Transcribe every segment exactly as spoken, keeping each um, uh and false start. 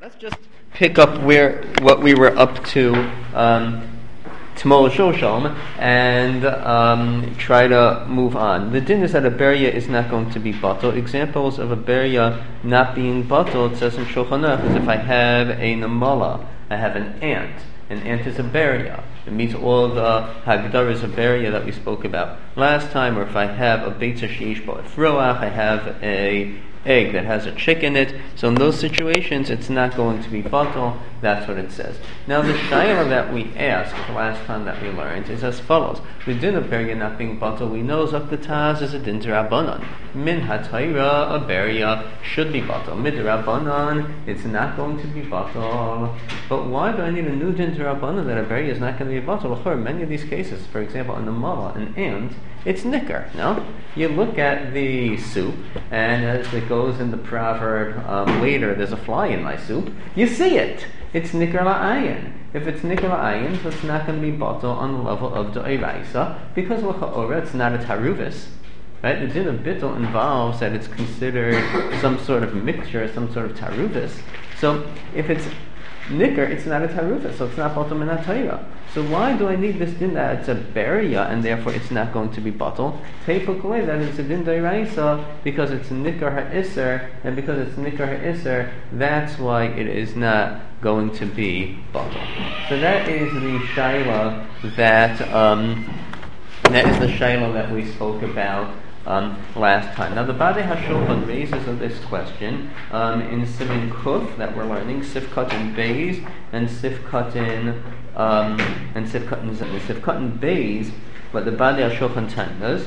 Let's just pick up where what we were up to um, tomorrow Shosham and um, try to move on. The din is that a beria is not going to be batal. Examples of a beria not being batal, it says in Shulchan Aruch, is if I have a namala, I have an ant. An ant is a beria. It meets all the hagdaras of beria that we spoke about last time. Or if I have a beitza sheish bo efroach, I have a egg that has a chick in it. So in those situations, it's not going to be batal. That's what it says. Now the shayla that we asked the last time that we learned is as follows: the din of beria not being batal, we know zaktataz is a din d'Rabbanan. Min hatayra, a beria should be batal. Mid d'Rabbanan, it's not going to be batal. But why do I need a new din d'Rabbanan that a beria is not going to be batal? In many of these cases, for example, in the mala, an ant, it's nicker. No, you look at the soup, and as it goes in the proverb um, later, there's a fly in my soup. You see it. It's nicker la'ayin. If it's nicker la'ayin, so it's not going to be batal on the level of d'oraisa, because l'cha'ora it's not a taruvis. Right? The din of bittul involves that it's considered some sort of mixture, some sort of taruvis. So if it's nicker, it's not a taruvis, so it's not batal min ha'torah. So why do I need this din that it's a beria and therefore it's not going to be batal? Teipukule, that it's a din d'oraisa because it's nicker ha'isser, and because it's nicker ha'isser, that's why it is not going to be batal. So that is the shayla that um, that is the shayla that we spoke about Um, last time. Now the Badei HaShulchan raises this question um, in Siman Kuf that we're learning, Sifkat Beis and Sifkat um, and Sifkat Sifkat Beis. What the Badei HaShulchan tells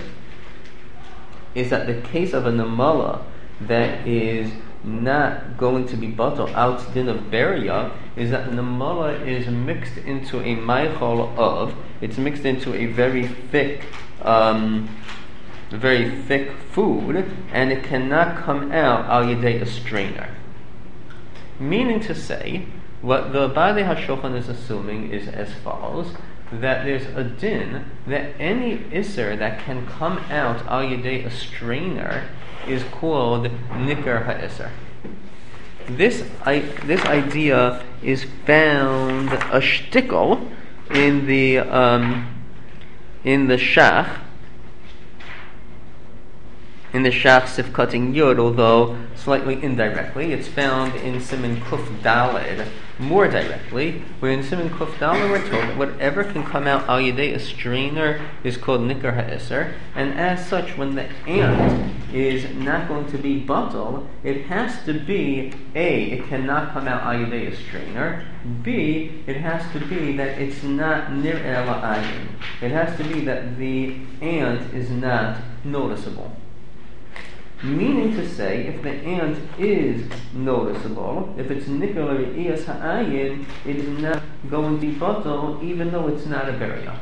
is that the case of a namala that is not going to be batal out din of beria is that the namala is mixed into a maichol of, it's mixed into a very thick um, very thick food, and it cannot come out al yedei a strainer. Meaning to say, what the Badei HaShulchan is assuming is as follows: that there's a din that any isser that can come out al yedei a strainer is called nicker ha'isser. This I, this idea is found a shtickle in the um, in the Shach. In the Shach Sifkating Yud, although slightly indirectly. It's found in Siman Kuf Daled more directly, where in Siman Kuf Daled we're told that whatever can come out al yedei a strainer is called nicker ha'isser, and as such, when the ant is not going to be batal, it has to be A, it cannot come out al yedei a strainer, B, it has to be that it's not nir'eh la'ayin. It has to be that the ant is not noticeable. Meaning to say, if the ant is noticeable, if it's nicker re'iyas ha'ayin, it is not going to be batal, even though it's not a beria.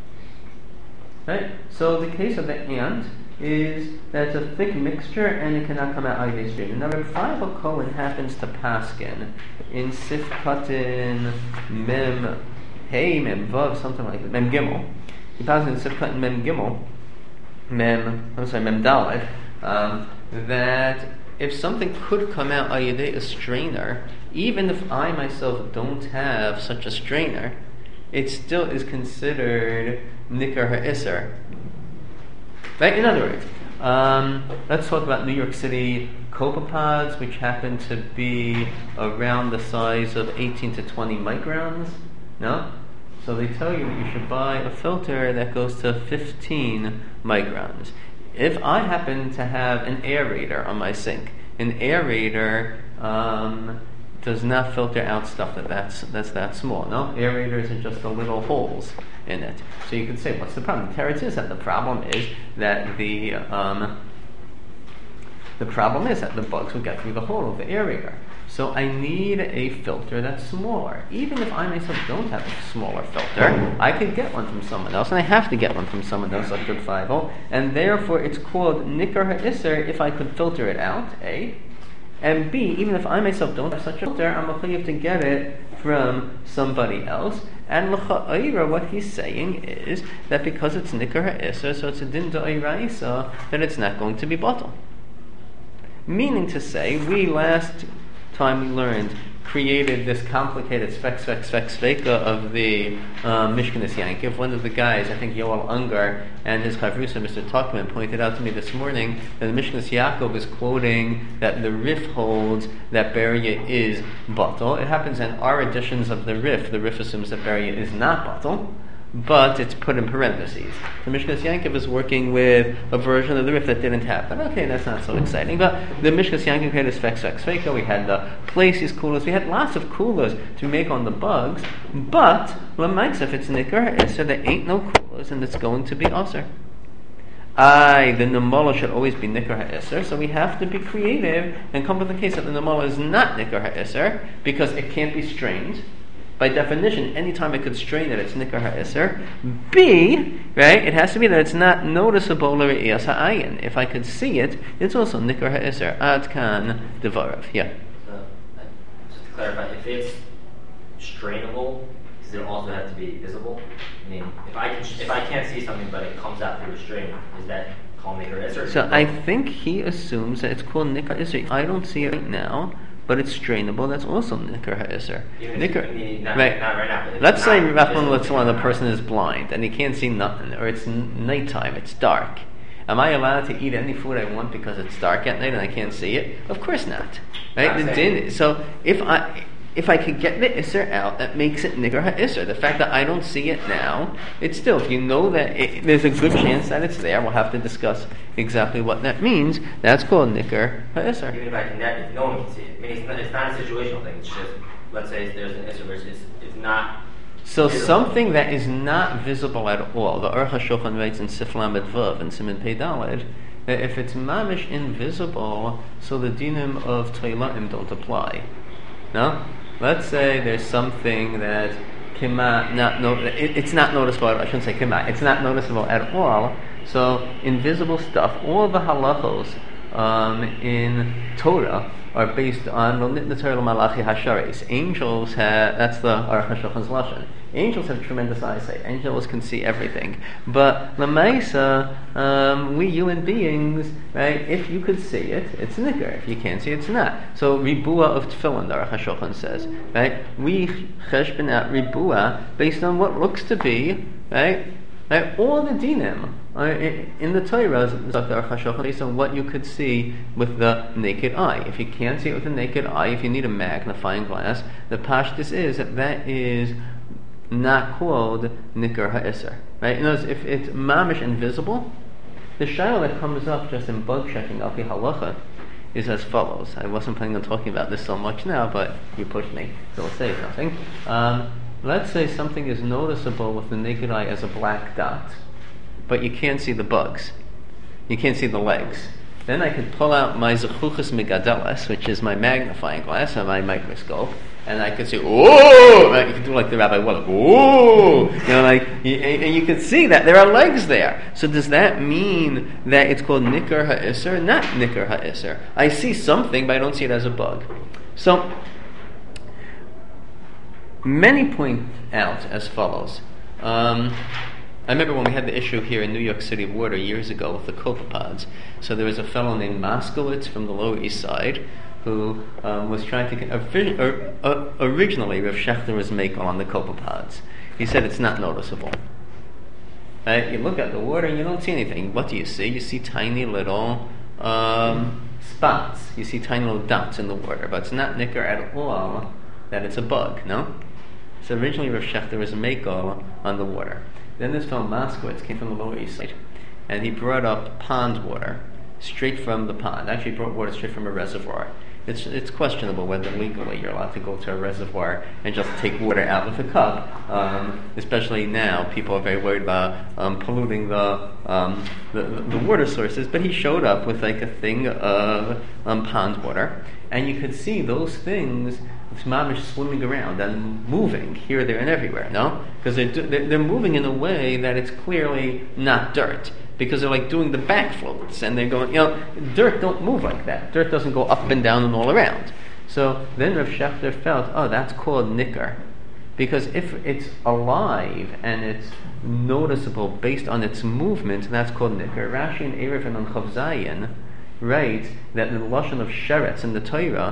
Right? So the case of the ant is that it's a thick mixture and it cannot come out al yedei strainer. Now, Reb Chaim Cohen happens to paskin in Sifkatin Mem Hey Mem Vav, something like that, Mem Gimel. He passes in Sifkatin Mem Gimel, Mem, I'm sorry, Mem Dalet. Um, that if something could come out al yedei a strainer, even if I myself don't have such a strainer, it still is considered nicker ha'isser. Right? In other words, um, let's talk about New York City copepods, which happen to be around the size of eighteen to twenty microns. No? So they tell you that you should buy a filter that goes to fifteen microns. If I happen to have an aerator on my sink, an aerator um, does not filter out stuff that that's, that's that small. No, aerators are just the little holes in it. So you could say, what's the problem? The teretz is that the problem is that the um, the problem is that the bugs will get through the hole of the aerator. So I need a filter that's smaller. Even if I myself don't have a smaller filter, I could get one from someone else, and I have to get one from someone else like Good Five-O, and therefore it's called nicker ha'isser if I could filter it out, A. And B, even if I myself don't have such a filter, I'm obligated to get it from somebody else. And l'cha'ira, what he's saying is that because it's nicker ha'isser, so it's a din d'oraisa, that it's not going to be batal. Meaning to say, we last time we learned created this complicated spec, spec, spec, sveka of the um, Mishkanis Yankiv. One of the guys, I think Yoel Ungar, and his chavrusa, Mister Tuckman, pointed out to me this morning that the Mishkanis Yaakov is quoting that the Rif holds that Beria is batal. It happens in our editions of the Rif. The Rif assumes that Beria is not batal, but it's put in parentheses. The Mishkas Yankiv is working with a version of the Rif that didn't happen. Okay, that's not so exciting. But the Mishkas Yankiv had his Fek Fek Sveika, we had the places coolers, we had lots of coolers to make on the bugs, but Lamaitz, if it's Nikar Ha'isr, there ain't no coolers and it's going to be Osir. Aye, the Namala should always be Nikar Ha'isr, so we have to be creative and come with the case that the Namala is not Nikar Ha'isr because it can't be strained. By definition, anytime I could strain it, it's Nikar HaIsr. B, right, it has to be that it's not noticeable l're'iyas ha'ayin. If I could see it, it's also Nikar HaIsr. Ad kan devarav. Yeah. So, uh, just to clarify, if it's strainable, does it also have to be visible? I mean, if I can, if I can't see something but it comes out through a strain, is that called Nikar HaIsr? So I think he assumes that it's called Nikar HaIsr. I don't see it right now, but it's strainable. That's also Nikar HaIsr. Nikar, not, right. Not right now. Let's say Rafon the person is blind and he can't see nothing, or it's n- nighttime, it's dark. Am I allowed to eat any food I want because it's dark at night and I can't see it? Of course not. Right? The din, so if I if I could get the Isser out, that makes it Nikar HaIsr. The fact that I don't see it now, it's still, if you know that it, there's a good chance that it's there, we'll have to discuss exactly what that means. That's called Nikar HaIsr. Even if I can, if no one can see it. I mean, it's not, it's not a situational thing. It's just, let's say there's an Isser versus it's, it's not. So visible. Something that is not visible at all. The Aruch HaShulchan writes in Sif Lamed Vav and Siman Pei Daled that if it's mamish invisible, so the dinim of Teilaim don't apply. No? Let's say there's something that kima not no, it, it's not noticeable. I shouldn't say kima. It's not noticeable at all. So invisible stuff. All the halachos um, in Torah are based on the Torah Malachi Hasharis. Angels have, that's the Aruch HaShulchan's lashon. Angels have tremendous eyesight. Angels can see everything. But Lamaisa, um, we human beings, right? If you could see it, it's nikar. If you can't see it, it's not. So ribua of tefillin, the Aruch HaShulchan says, right? We cheshbon out ribua based on what looks to be, right? Right? All the dinim are in the Torah, based on what you could see with the naked eye. If you can't see it with the naked eye, if you need a magnifying glass, the pashtus is that that is not called Nikar HaIsr. Right? In other words, if it's mamish invisible, the shayla that comes up just in bug checking Alpi Halacha is as follows. I wasn't planning on talking about this so much now, but you pushed me, so we'll say something. Um, let's say something is noticeable with the naked eye as a black dot, but you can't see the bugs. You can't see the legs. Then I could pull out my Zechuchas Megadelas, which is my magnifying glass or my microscope, and I could say, oh! You could do like the Rabbi Wallach, oh! You know, like, and you could see that there are legs there. So does that mean that it's called Nikar HaIsr? Not Nikar HaIsr. I see something, but I don't see it as a bug. So, many point out as follows. Um, I remember when we had the issue here in New York City water years ago with the copepods. So there was a fellow named Moskowitz from the Lower East Side who um, was trying to get, or, uh, originally Rav Shechter was making on the copepods. He said it's not noticeable. Right? You look at the water and you don't see anything. What do you see? You see tiny little um, spots. You see tiny little dots in the water, but it's not nikar at all that it's a bug, no? So originally Rav Shechter was a makal on the water. Then this fellow Moskowitz came from the Lower East Side, and he brought up pond water straight from the pond. Actually, he brought water straight from a reservoir. It's it's questionable whether legally you're allowed to go to a reservoir and just take water out with a cup. Um, especially now, people are very worried about um, polluting the, um, the the water sources. But he showed up with like a thing of um, pond water, and you could see those things. It's mamish swimming around and moving here, there, and everywhere. No, because they're, they're they're moving in a way that it's clearly not dirt. Because they're like doing the backfloats, and they're going, you know, dirt don't move like that. Dirt doesn't go up and down and all around. So then Rav Shechter felt, oh, that's called nikar. Because if it's alive and it's noticeable based on its movement, that's called nikar. Rashi and Erev and on Chav Zayin write that the lashon of sheretz in the Torah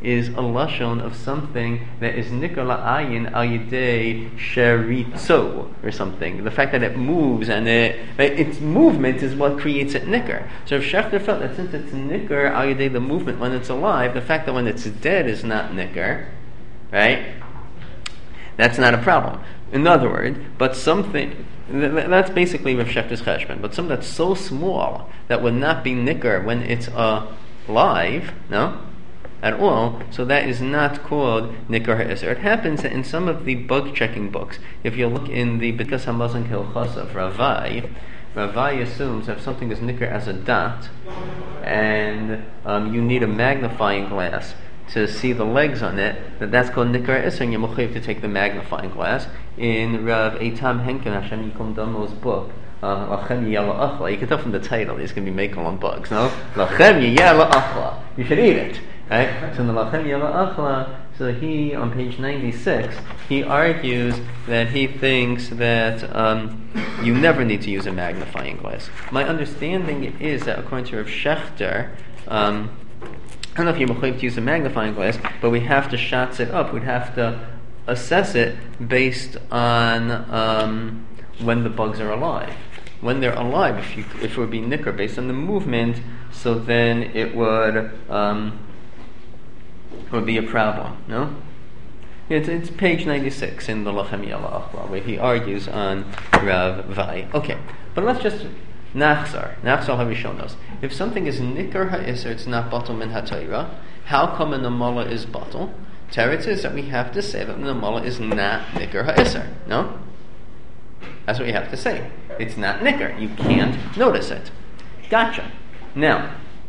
is a lashon of something that is nikar la'ayin al yidei sheritzo or something. The fact that it moves and it, its movement is what creates it nikar. So if Shechter felt that since it's nikar al yidei the movement when it's alive, the fact that when it's dead is not nikar, right? That's not a problem. In other words, but something. That's basically Rav Shechter's cheshbon. But something that's so small that would not be nicker when it's uh, alive, no, at all. So that is not called nicker ha'isr. It happens that in some of the bug checking books, if you look in the B'dikas Hamazon Hilchos of Ravai, Ravai assumes that if something is nicker as a dot, and um, you need a magnifying glass to see the legs on it, that that's called nikar isser, and you're mechuyev to take the magnifying glass. In Rav Eitam Henkin Hashem Yikom Damo's book, Lachem Yeh La'achla, you can tell from the title he's going to be making on bugs, no? Lachem Yeh La'achla, you should eat it, right? So in the Lachem Yeh La'achla, so he, on page ninety-six, he argues that he thinks that um, you never need to use a magnifying glass. My understanding is that according to Rav Shechter, um, I don't know if you're mechuyev to use a magnifying glass, but we have to shots it up. We'd have to assess it based on um, when the bugs are alive. When they're alive, if you if it would be nicker based on the movement, so then it would um, it would be a problem. No, it's, it's page ninety-six in the Lachem Yeh La'achla where he argues on Rav Vai. Okay, but let's just. Nachzar, Nachzar HaRishonos. If something is nikar ha'isr, it's not batal min ha'torah. How come a namala is batal? Teretz is that we have to say that the namala is not nikar ha'isr. No? That's what we have to say. It's not nikar. You can't notice it. Gotcha. Now,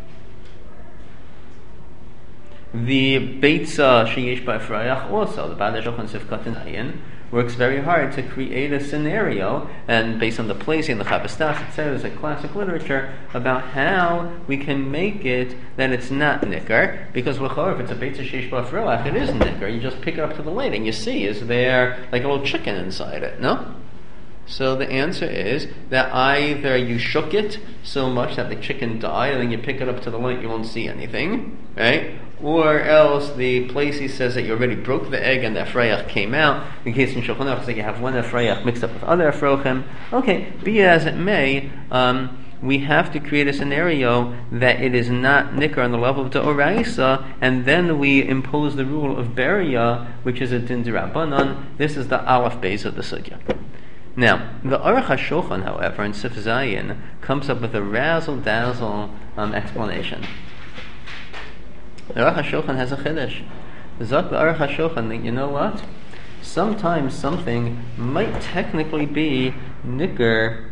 the Beitza Sheyesh Ba'Efrayach also, the Ba'ad HaShulchan Sifkat Ayin, works very hard to create a scenario, and based on the placing, the Chabastas, et cetera, there's a classic literature about how we can make it that it's not nikar, because if it's a Beitza Sheyesh Ba'Efrayach, it is nikar. You just pick it up to the light and you see, is there like a little chicken inside it? No? So the answer is that either you shook it so much that the chicken died, and then you pick it up to the light, you won't see anything, right? Or else the Placey says that you already broke the egg and the Efrayach came out. In case in Shulchan Aruch, you have one Efrayach mixed up with other Efrochim. Okay, be it as it may, um, we have to create a scenario that it is not nikar on the level of the Oraisa, and then we impose the rule of Beria, which is a din d'Rabbanan. This is the Aleph Beis of the Sugya. Now, the Aruch HaShulchan, however, in Sif Zayin, comes up with a razzle-dazzle um, explanation. The Aruch HaShulchan has a chiddush. Zok the Aruch HaShulchan that, you know what? Sometimes something might technically be nikar,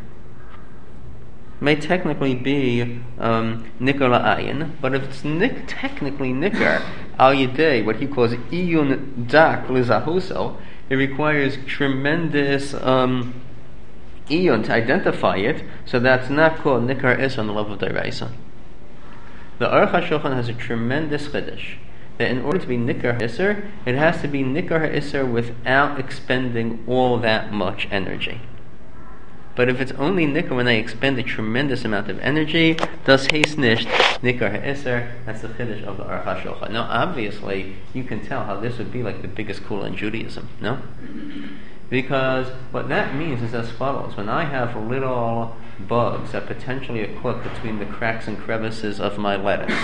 may technically be um, nikar la'ayin, but if it's nik- technically nikar al yidei, what he calls iyun dak lizahuso, it requires tremendous um, iyun to identify it, so that's not called nikar is on the level of deraisa. The Aruch HaShulchan has a tremendous chiddush that in order to be nikar ha'isr, it has to be nikar ha'isr without expending all that much energy. But if it's only nikar when I expend a tremendous amount of energy, thus haste nicht nikar ha'isr. That's the chiddush of the Aruch HaShulchan. Now, obviously, you can tell how this would be like the biggest kula in Judaism, no? Because what that means is as follows: when I have little bugs that potentially are caught between the cracks and crevices of my lettuce,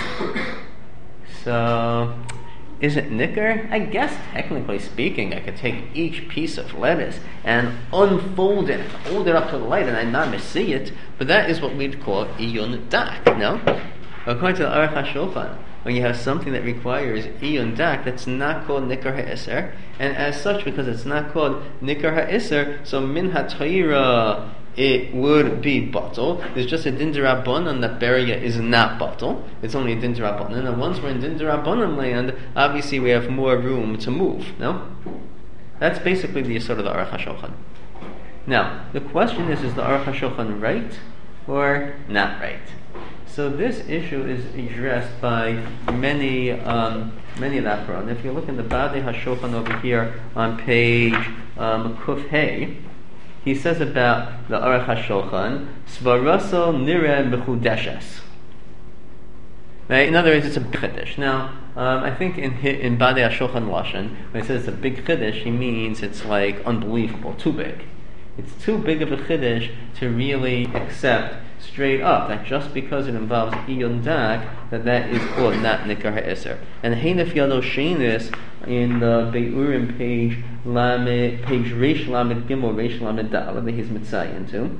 so is it nikar? I guess technically speaking, I could take each piece of lettuce and unfold it, hold it up to the light, and I not see it. But that is what we'd call iyun dak. No, according to the Aruch HaShulchan, when you have something that requires iyun dak, that's not called nikar ha'isr, and as such, because it's not called nikar ha'isr, so min ha'tayra it would be batal. There's just a din d'Rabbanan that Beria is not batal. It's only a din d'Rabbanan, and once we're in din d'Rabbanan land, obviously we have more room to move. No, that's basically the yesod of the Aruch HaShulchan. Now, the question is: is the Aruch HaShulchan right or not right? So this issue is addressed by many um, many Lachron. If you look in the Ba'ad HaShulchan over here on page um, Kuf Hey, he says about the Aruch HaShulchan, Svaraso nire mechudeshes. Right? In other words, it's a chiddush. Now, Um, I think in in Badei HaShulchan Lashon, when it says it's a big chiddush, he means it's like unbelievable, too big. It's too big of a chiddush to really accept straight up that just because it involves iyun dak, that that is called not nikar ha'eser. And heinef yado shenis in the Bei'urim page lamed page reish lamed gimel reish lamed daled that he's mitzayin to.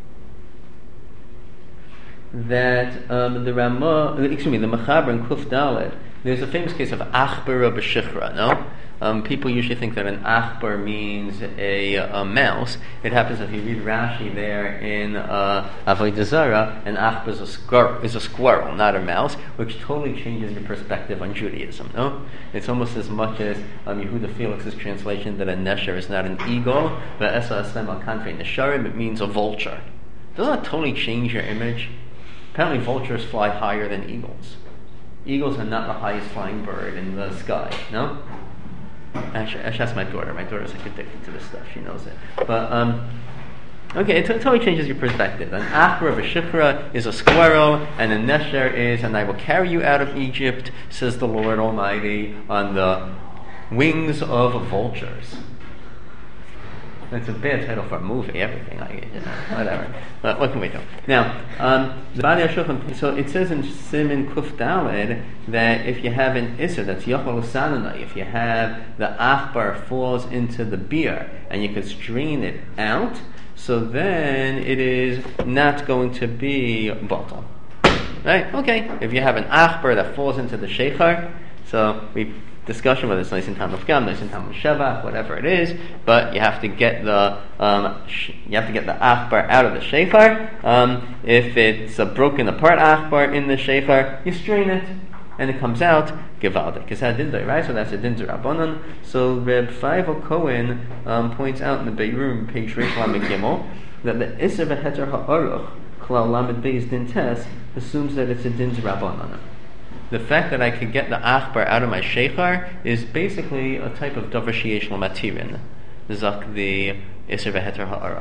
That um, the Ramah, excuse me, the Mechaber in Kuf Daled, there's a famous case of achbara b'shichra, no? Um, people usually think that an achbar means a, a mouse. It happens if you read Rashi there in uh, Avodah Zarah, an achbar is a, squir- is a squirrel, not a mouse, which totally changes your perspective on Judaism, no? It's almost as much as um, Yehuda Felix's translation that a nesher is not an eagle, but esa aslem al kanfei nesharim, it means a vulture. Doesn't that totally change your image? Apparently vultures fly higher than eagles. Eagles are not the highest flying bird in the sky, no? Actually, actually that's my daughter. My daughter's like addicted to this stuff. She knows it. But, um, okay, it t- totally changes your perspective. An achbar of a shikra is a squirrel, and a nesher is, and I will carry you out of Egypt, says the Lord Almighty, on the wings of vultures. It's a bad title for a movie, everything, like, you know, whatever. But what can we do? Now, um, the Badei HaShulchan, so it says in Siman Kuf Daled that if you have an Isser, that's Yachal Sananai, if you have the Achbar falls into the beer and you could strain it out, so then it is not going to be Batal. Right? Okay. If you have an Achbar that falls into the Sheikhar, so we discussion whether it's nice in time of gam, nice in time of sheva, whatever it is, but you have to get the um, sh- you have to get the achbar out of the sheikhar. Um, if it's a broken apart achbar in the sheikhar, you strain it and it comes out gevaldik. Is that dindai, right? So that's a din rabbanon. So Reb Feivel Cohen um, points out in the Bei'urim page Reish Lamed Gimel that the iser v'heter ha'aruch klal lamed beis din tes assumes that it's a din rabbanon. The fact that I could get the achbar out of my sheikhar is basically a type of davar sheyesh lo matirin, zak the iser v'heter ha'arach.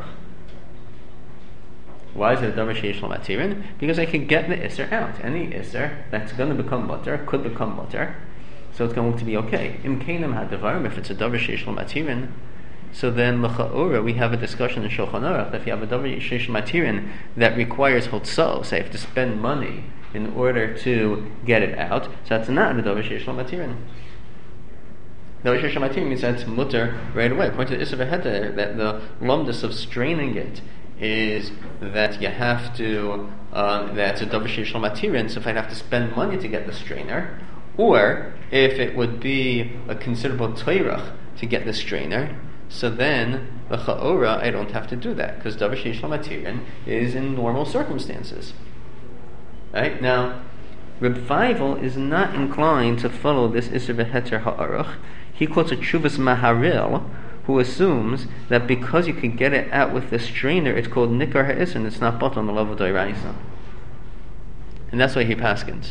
Why is it a davar sheyesh lo matirin? Because I could get the iser out. Any iser that's going to become butter could become butter, so it's going to be okay. Im keinam ha'devarim, if it's a davar sheyesh lo matirin, so then l'cha'ora we have a discussion in Shulchan Aruch that if you have a davar sheyesh lo matirin that requires hotzah, say you have to spend money in order to get it out, so that's not a davar sheyesh lo matirin. Davar sheyesh lo matirin means that's mutter right away. According to the Isser v'heter, that the lumdus of straining it is that you have to, um, that's a davar sheyesh lo matirin, so if I'd have to spend money to get the strainer, or if it would be a considerable toirach to get the strainer, so then the cha'ora I don't have to do that, because davar sheyesh lo matirin is in normal circumstances. Right? Now, Reb Feivel is not inclined to follow this Isser v'heter ha'aruch. He quotes a Chuvas Maharil, who assumes that because you can get it out with the strainer, it's called Nikar ha'isser, and it's not bought on the level of Doiraisa. And that's why he paskins.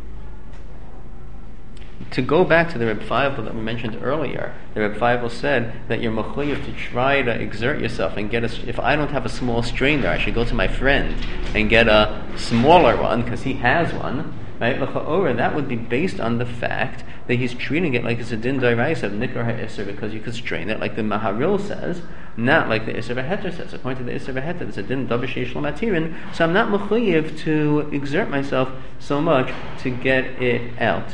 To go back to the Reb Feivel that we mentioned earlier, the Reb Feivel said that you're mechuyev to try to exert yourself and get a. If I don't have a small strainer, I should go to my friend and get a smaller one because he has one. Right? L'cha'ora, that would be based on the fact that he's treating it like it's a din d'oraisa of nikar ha'isser because you could strain it like the Maharil says, not like the Isser v'heter says. According to the Isser v'heter, it's a din davar sheyesh lo matirin, so I'm not mechuyev to exert myself so much to get it out.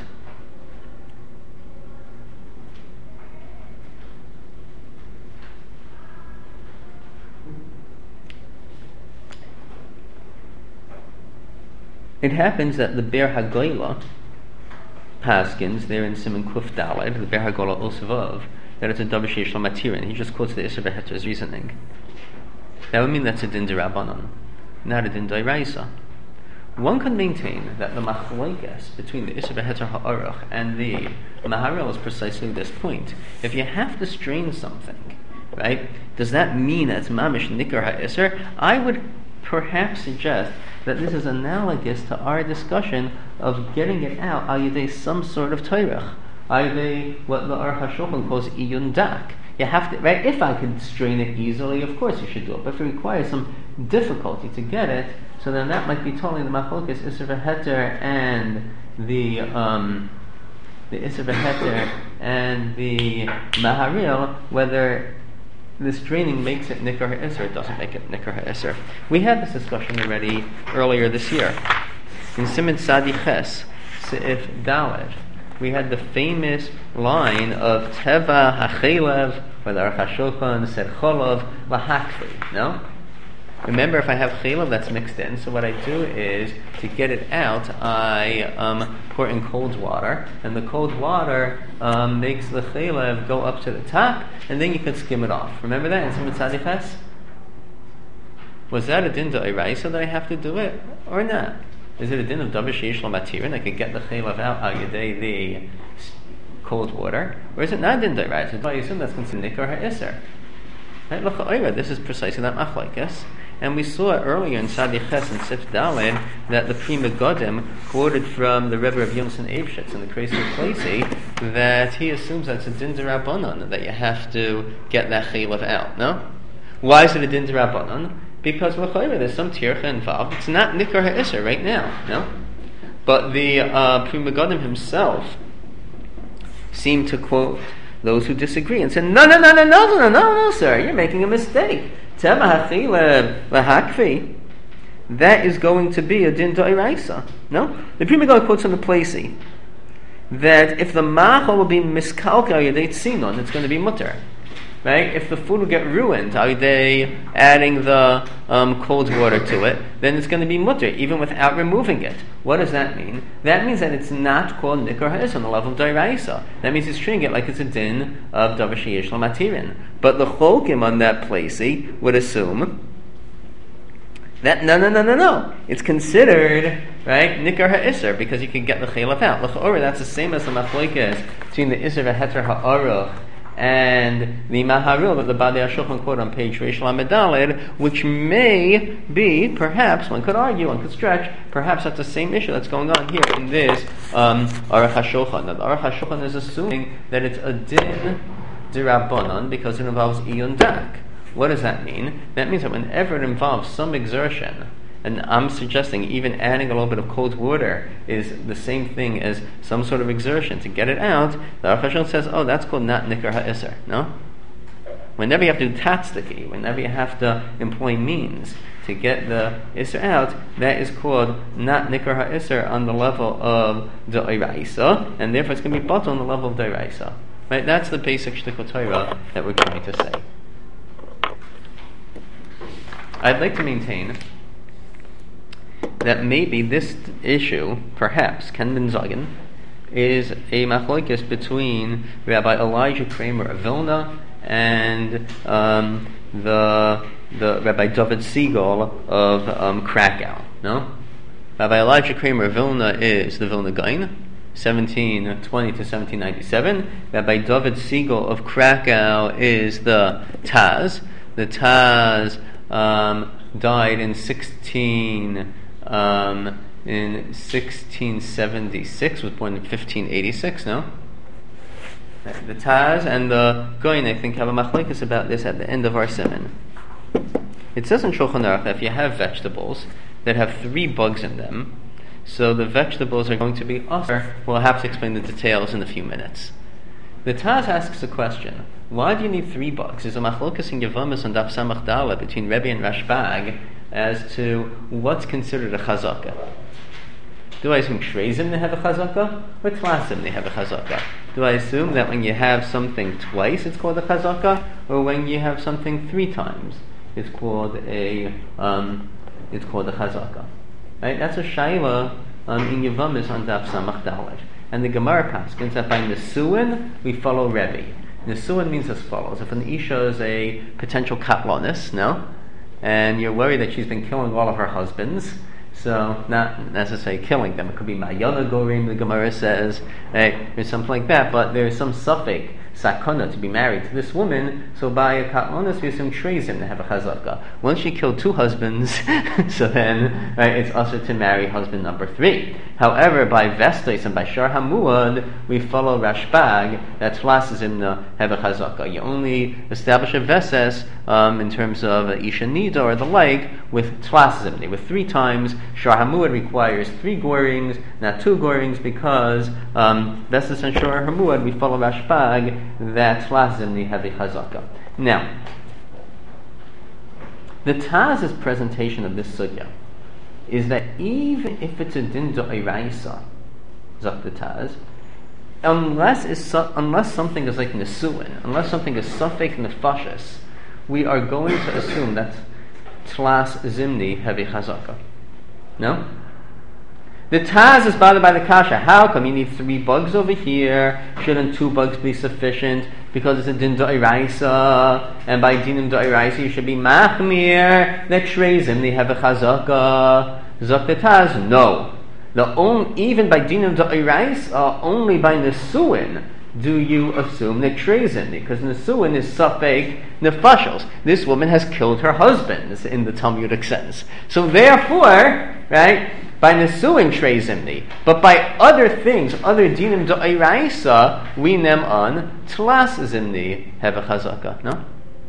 It happens that the Ber Hagoyla paskins there in Siman Kuf Daled, the Ber Hagoyla Osvav, that it's a davar sheyesh lo matirin. He just quotes the Isser v'heter's reasoning. That would mean that's a din d'Rabbanan, not a din d'Oraisa. One could maintain that the machlokes between the Isser v'heter ha'aruch and the Maharil is precisely this point. If you have to strain something, right, does that mean that's mamish nikar ha'isser? I would perhaps suggest that this is analogous to our discussion of getting it out al yedei some sort of toirach, al yedei what the Aruch HaShulchan calls iyun dak. You have to, right? If I could strain it easily, of course you should do it. But if it requires some difficulty to get it, so then that might be totally the machlokes Isser v'heter and the um, the Isser V'Heter and the Maharil, whether the straining makes it Nikar HaIsser, it doesn't make it Nikar HaIsser. We had this discussion already earlier this year. In Siman Sadi Ches, Seif Daled, we had the famous line of Teva HaChelev, where the Aruch HaShulchan said Cholov Lahakfi, no? Remember, if I have chelav that's mixed in, so what I do is, to get it out, I um, pour in cold water, and the cold water um, makes the chelav go up to the top, and then you can skim it off. Remember that in Siman Sadi Ches? Was that a din d'oraisa that I have to do it, or not? Is it a din of davar sheish lo matirin? I could get the chelav out al yedei the cold water, or is it not a din d'oraisa? I assume that's considered nikar ha'isser. Right? Look, this is precisely that machlokes. And we saw earlier in Sadi Ches and Sif Daled that the Pri Megadim quoted from the Rebbe of Yonson Eibshitz in the Kreisi Placy that he assumes that's a din d'Rabbanan, that you have to get that chelav out, no? Why is it a din d'Rabbanan? Because there's some tircha involved. It's not Nikar HaIsser right now, no? But the uh, Pri Megadim himself seemed to quote those who disagree and said, no, no, no, no, no, no, no, no, no, sir, you're making a mistake. That is going to be a din d'oraisa. No? The Pri Megadim quotes on the Placy that if the machal will be miskalka yedei tzinon, it's going to be mutter. Right? If the food will get ruined, are they adding the um, cold water to it, then it's going to be mutter, even without removing it. What does that mean? That means that it's not called nikar ha'is on the level of d'oraisa. That means it's treating it like it's a din of davar sheyesh lo matirin. But the cholkim on that Placy would assume that no, no, no, no, no. It's considered, right, nikar ha'isser, because you can get the chelav out. L'cha'ora, that's the same as the machlokes between the isser v'heter ha'aruch and the Maharil that the Badei HaShulchan quote on page Reish Lamed Daled, which may be, perhaps, one could argue, one could stretch, perhaps that's the same issue that's going on here in this um, Aruch HaShulchan. Now, the Aruch HaShulchan is assuming that it's a din d'Rabbanan because it involves iyun dak. What does that mean? That means that whenever it involves some exertion, and I'm suggesting even adding a little bit of cold water is the same thing as some sort of exertion to get it out, the Aruch HaShulchan says, oh, that's called not nikar ha'isser, no? Whenever you have to do tatztiki, whenever you have to employ means to get the isser out, that is called not nikar ha'isser on the level of d'oraisa, and therefore it's going to be batal on the level of d'oraisa. Right? That's the basic shtickle Torah that we're trying to say. I'd like to maintain that maybe this issue, perhaps, Ken Ben Zagen, is a machlokes between Rabbi Elijah Kramer of Vilna and um, the the Rabbi David Siegel of um, Krakow. No, Rabbi Elijah Kramer of Vilna is the Vilna Gaon, seventeen twenty to seventeen ninety-seven. Rabbi David Siegel of Krakow is the Taz. The Taz um, died in sixteen. Um, in sixteen seventy-six, was born in fifteen eighty-six, no? The Taz and the Goyin, I think, have a machlokes about this at the end of our siman. It says in Shulchan Aruch that if you have vegetables that have three bugs in them, so the vegetables are going to be usher. We'll have to explain the details in a few minutes. The Taz asks a question. Why do you need three bugs? There's a machlokes in Yevamis and Daf Samach Dala between Rebbe and Rashbag as to what's considered a chazakah. Do I assume shreizim they have a chazakah, or tlasim they have a chazakah? Do I assume that when you have something twice it's called a chazakah, or when you have something three times it's called a um, it's called a chazakah? Right? That's a shaila um, in Yevamis on Daf Samach Daled. And the Gemara paskins that by Nesuin we follow Rebbe. Nesuin means as follows: if an isha is a potential katlonis, no, and you're worried that she's been killing all of her husbands, so not necessarily killing them. It could be Mayana Gorim, the Gemara says, right, or something like that, but there's some suffix, sakana to be married to this woman, so by a katlonis we assume treizim to have a chazaka. Once she killed two husbands, so then right, it's usher to marry husband number three. However, by vestais and by shar hamuad, we follow Rashbag that tlas zimna have a chazaka. You only establish a veses um, in terms of isha nida or the like with tlas zimni. With three times, shar hamuad requires three gorings, not two gorings, because um, veses and shar hamuad we follow Rashbag that tlas zimni have a chazaka. Now, the Taz's presentation of this sugya is that even if it's a din d'oraisa, zok the Taz, unless is su- unless something is like nesuin, unless something is suffik nefashis, we are going to assume that tlas zimni have a chazaka. No? The Taz is bothered by the kasha. How come you need three bugs over here? Shouldn't two bugs be sufficient? Because it's a din d'oraisa, and by dinim d'oraisa you should be machmir that shreizim they have a chazaka. Zok the Taz, no. The only, even by dinim d'oraisa, only by nesuin do you assume that shreizim, because nesuin is safek nefashos. This woman has killed her husband in the Talmudic sense. So therefore, right, by nesuin shreizimni, but by other things, other dinim d'oraisa, we nem on tlas zimni have a chazaka, no?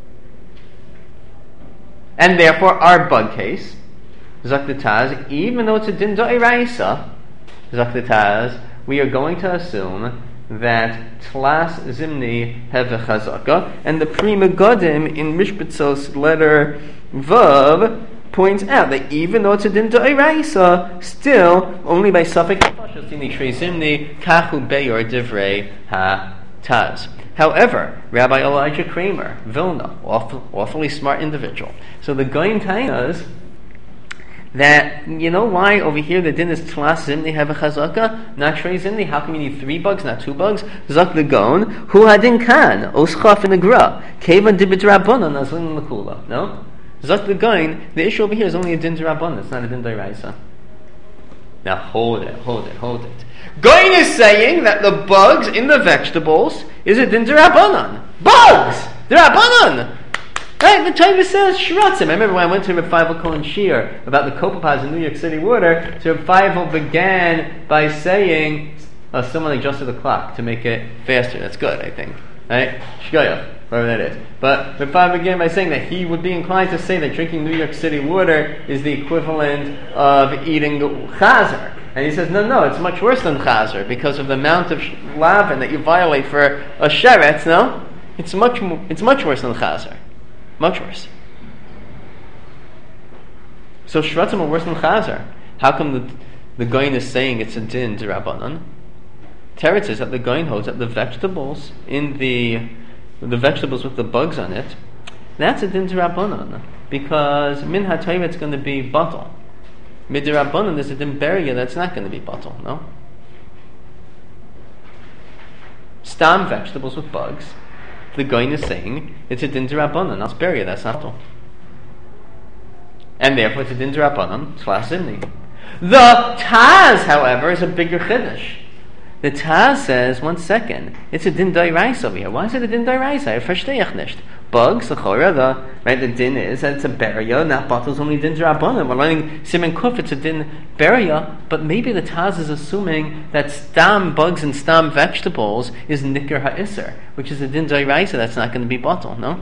And therefore, our bug case, zok the Taz, even though it's a din d'oraisa, zok the Taz, we are going to assume that tlas zimni have a chazaka, and the Pri Megadim in Mishpatzos letter Vav points out that even though it's a din d'oraisa, still only by suffix zimni kachu beyor divrei ha Taz. However, Rabbi Elijah Kramer, Vilna, awful, awfully smart individual. So the Goin Tainas that, you know why over here the din is tlas zimni have a chazaka, not shrei zimni? How come you need three bugs, not two bugs? Zak the gon, hu hadin kan, oschaf in the gra, kevan dibit rabbanon, nazlin l'kula. No? Zak the gon, the issue over here is only a din d'rabbanon, it's not a din d'oraisa. Now hold it, hold it, hold it. Goin is saying that the bugs in the vegetables is a din d'rabbanon. Bugs! D'rabbanon! Right, the Torah says shratzim. I remember when I went to Reb Feivel Cohen Shir about the Copapas in New York City water, so Reb Feivel began by saying uh, someone adjusted the clock to make it faster. That's good, I think. Right? Shkoyach, whatever that is. But Reb Feivel began by saying that he would be inclined to say that drinking New York City water is the equivalent of eating chazer. And he says, no, no, it's much worse than chazer because of the amount of lavin that you violate for a sheretz, no? It's much, it's much worse than chazer. Much worse. So shratzim are worse than chazer. How come the the Goin is saying it's a din d'Rabbanan? Teretz is that the Goin holds that the vegetables in the the vegetables with the bugs on it, that's a din d'Rabbanan because min ha'torah it's going to be batal. Mid d'Rabbanan there's a din beria that's not going to be batal. No. Stam vegetables with bugs. The Goin is saying it's a din d'Rabbanan, not beria, that's not all. And therefore it's a din d'Rabbanan, tlas zimni. The Taz, however, is a bigger chiddush. The Taz says, one second, it's a din d'oraisa over here. Why is it a din d'oraisa? I verstehe nicht. Bugs, the chora, the right, the din is that it's a beria, not batal's only din d'Rabbanan. We're learning Siman Kuf, it's a din beria, but maybe the Taz is assuming that stam bugs and stam vegetables is nikar ha'isser, which is a din d'oraisa that's not going to be batal, no?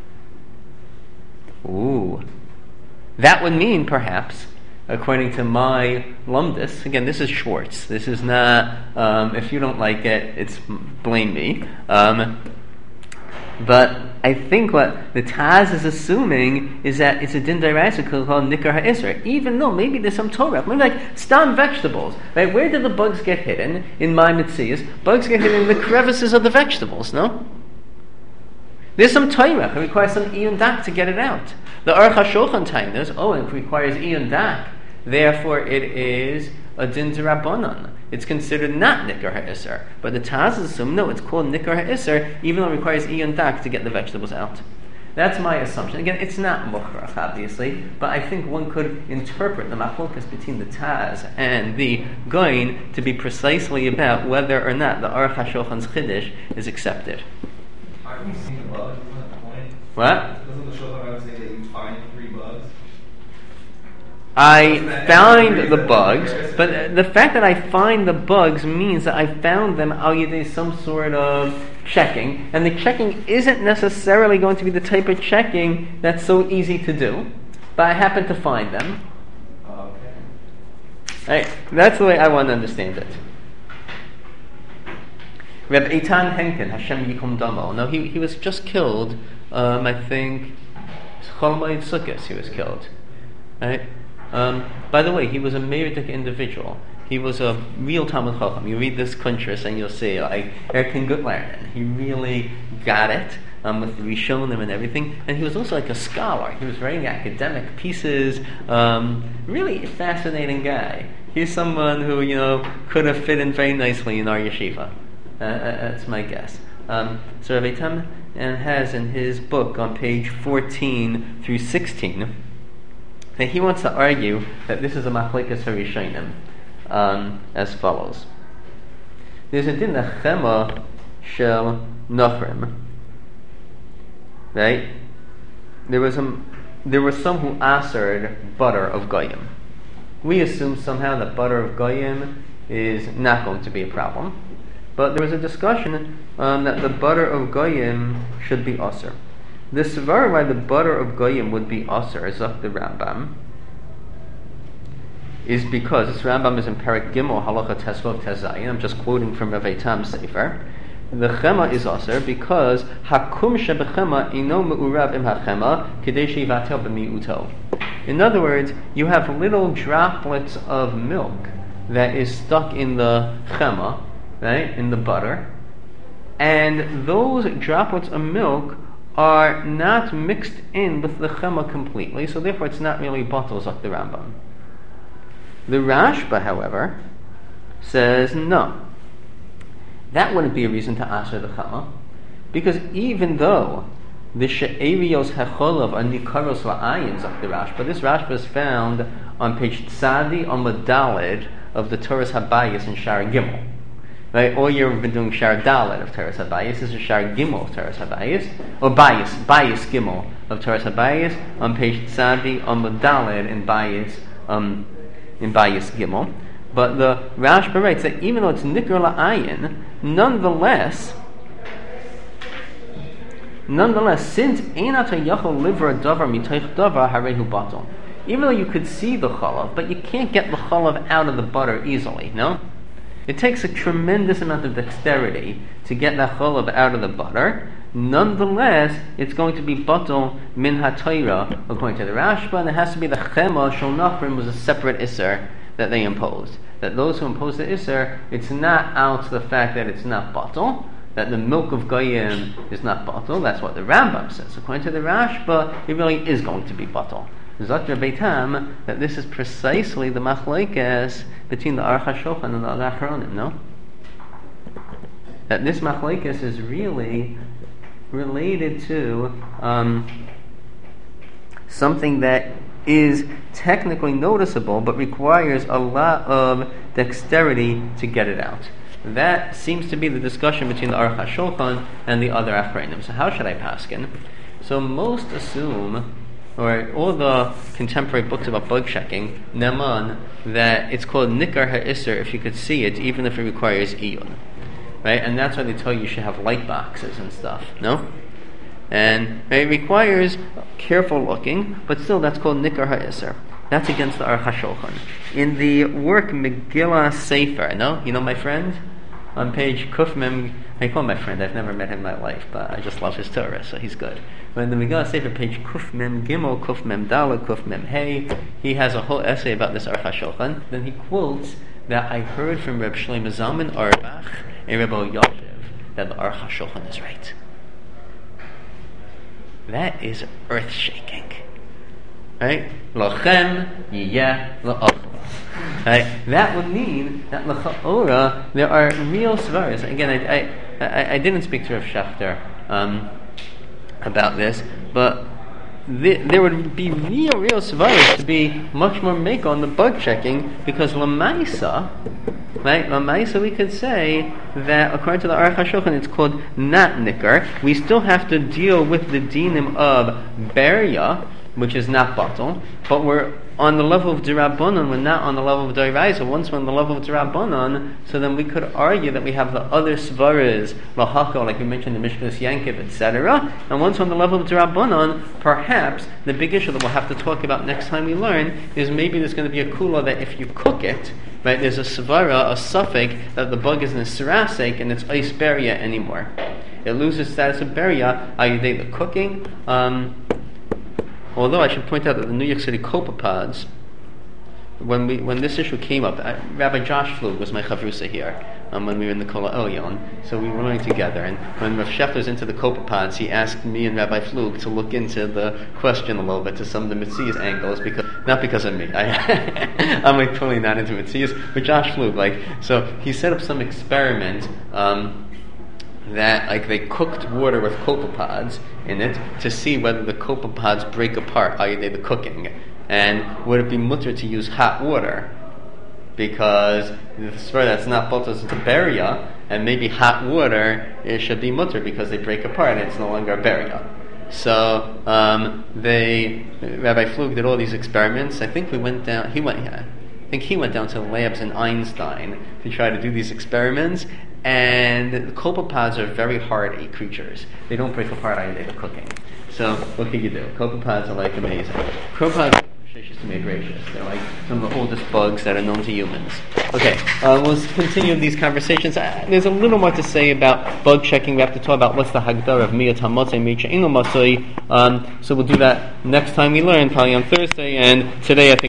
Ooh. That would mean, perhaps, according to my lumdis, again, this is Schwartz. This is not, um, if you don't like it, it's blame me. Um, but I think what the Taz is assuming is that it's a din d'oraisa called nikar ha'isr, even though maybe there's some Torah. Maybe like stam vegetables. Right? Where do the bugs get hidden? In my mitzias, bugs get hidden in the crevices of the vegetables, no? There's some Torah. It requires some iyun dak to get it out. The Aruch HaShulchan Tainas, oh, it requires iyun dak. Therefore, it is a din d'Rabbanan. It's considered not nikar ha'isr. But the Taz assume, no, it's called nikar ha'isr, even though it requires iyun dak to get the vegetables out. That's my assumption. Again, it's not mukhrach, obviously, but I think one could interpret the machlokas between the Taz and the Goin to be precisely about whether or not the Aruch HaShulchan's chiddush is accepted. Aren't we seeing the bugs? Isn't that the point? What? Doesn't the Shulchan Aruch say that you find three bugs? I find the bugs, but the fact that I find the bugs means that I found them al yedei some sort of checking, and the checking isn't necessarily going to be the type of checking that's so easy to do, but I happen to find them. Okay. Right? That's the way I want to understand it. Reb Eitan Henkin, Hashem Yikum Damo. Now he he was just killed. Um, I think Chol Moed Sukkos he was killed. Right. Um, by the way, he was a meritic individual. He was a real Talmud Chacham. You read this Kuntres and you'll see, like, er can good learning. He really got it um, with the Rishonim and everything. And he was also like a scholar. He was writing academic pieces. Um, really fascinating guy. He's someone who, you know, could have fit in very nicely in our yeshiva. Uh, that's my guess. Um, so Rabbi Tam has in his book on page fourteen through sixteen, that he wants to argue that this is a machlekes harishonim, um, as follows. There's a din chema shel nochrim, right? There was a, there were some who asered butter of goyim. We assume somehow that butter of goyim is not going to be a problem, but there was a discussion um, that the butter of goyim should be aser. The svar why the butter of goyim would be aser, zok the Rambam, is because this Rambam is in Perek Gimel Halacha Tesvav Tezayin. I'm just quoting from Rav Eitam Sefer. The chema is aser because hakum shebechema ino me'urav im hachema kedei sheivatel b'miuto. In other words, you have little droplets of milk that is stuck in the chema, right, in the butter, and those droplets of milk are not mixed in with the chema completely, so therefore it's not really bottles like the Rambam. The Rashba, however, says no. That wouldn't be a reason to aser the chema, because even though the she'erios hecholov are nikaros la'ayins like the Rashba, this Rashba is found on page Tzadi on Medaled of the Torah's Habayis in Shar Gimel. Right, all year we've been doing Shar Dalet of Teres HaBayis. This is Shar Gimel of Teres HaBayis, or Bayis, Bayis Gimel of Teres HaBayis on page Tzadi on Dalet in Bayis, um, in Bayis Gimel. But the Rashba writes that even though it's Nikr La'ayin, nonetheless, nonetheless, since Einat HaYachol Livra Davar Mitoich Davar Harehu Batal, even though you could see the chalav, but you can't get the chalav out of the butter easily, no? It takes a tremendous amount of dexterity to get that cholav out of the butter. Nonetheless, it's going to be batal min ha-Torah, according to the Rashba, and it has to be the chema shel nachrim was a separate isser that they imposed. That those who impose the isser, it's not out the fact that it's not batal, that the milk of goyim is not batal. That's what the Rambam says. According to the Rashba, it really is going to be batal. Zakir Beitam, that this is precisely the machlekes between the Aruch HaShulchan and the other Achronim, no? That this machlekes is really related to um, something that is technically noticeable but requires a lot of dexterity to get it out. That seems to be the discussion between the Aruch HaShulchan and the other Achronim. So how should I paskin? So most assume, or all the contemporary books about bug checking, Neman, that it's called Nikar HaIsser if you could see it, even if it requires Iyun. Right? And that's why they tell you you should have light boxes and stuff, no? And it requires careful looking, but still that's called Nikar HaIsser. That's against the Aruch HaShulchan. In the work Megillah Sefer, no? You know my friend? On page Kuf Mem, I call him my friend, I've never met him in my life, but I just love his Torah, so he's good. But in the Megillah Sefer, page Kuf Mem Gimel, Kuf Mem Dalet, Kuf Mem Hey, he has a whole essay about this Aruch HaShulchan. Then he quotes that I heard from Reb Shlomo Zalman Auerbach and Reb Yoshev that the Aruch HaShulchan is right. That is earth-shaking. Right? Lochem yiyeh la'achla. Right? That would mean that l'cha'ora there are real svaras. Again, I, I, I, I didn't speak to Rav Schachter um, about this, but th- there would be real, real svaras to be much more make on the bug checking, because Lamaisa, right? Lamaisa, we could say that according to the Aruch HaShulchan, it's called not nikar. We still have to deal with the dinim of beria, which is not batal, but we're on the level of D'Rabbanan, we're not on the level of D'Oraisa. Once we're on the level of D'Rabbanan, so then we could argue that we have the other svaras, lahako, like we mentioned, the Mishkas Yankiv, et cetera. And once we're on the level of D'Rabbanan, perhaps the big issue that we'll have to talk about next time we learn is maybe there's going to be a kula that if you cook it, right, there's a svara, a suffix, that the bug isn't a sirasek and it's ice beria anymore. It loses status of beria, ayudei the cooking. Um, Although I should point out that the New York City copepods, when we when this issue came up, uh, Rabbi Josh Flug was my chavrusa here um, when we were in the Kol Elyon, so we were learning together. And when Rav Shechter's into the copepods, he asked me and Rabbi Flug to look into the question a little bit to some of the Metzias angles, because not because of me. I, I'm like totally not into Metzias, but Josh Flug, like, so he set up some experiment. Um, that like they cooked water with copepods in it to see whether the copepods break apart, that is the cooking, and would it be mutter to use hot water, because the swear that's not botos to beria, and maybe hot water it should be mutter because they break apart and it's no longer a beria. So um, they Rabbi Flug did all these experiments. I think we went down. He went. Yeah, I think he went down to the labs in Einstein to try to do these experiments. And the copepods are very hardy creatures. They don't break apart either the cooking. So what can you do? Copepods are like amazing. Copepods are gracious. They're like some of the oldest bugs that are known to humans. Okay, uh, we'll continue these conversations. Uh, there's a little more to say about bug checking. We have to talk about what's the hagdara of miyat hamotzei, micha ino masoi. Um So we'll do that next time we learn, probably on Thursday. And today I think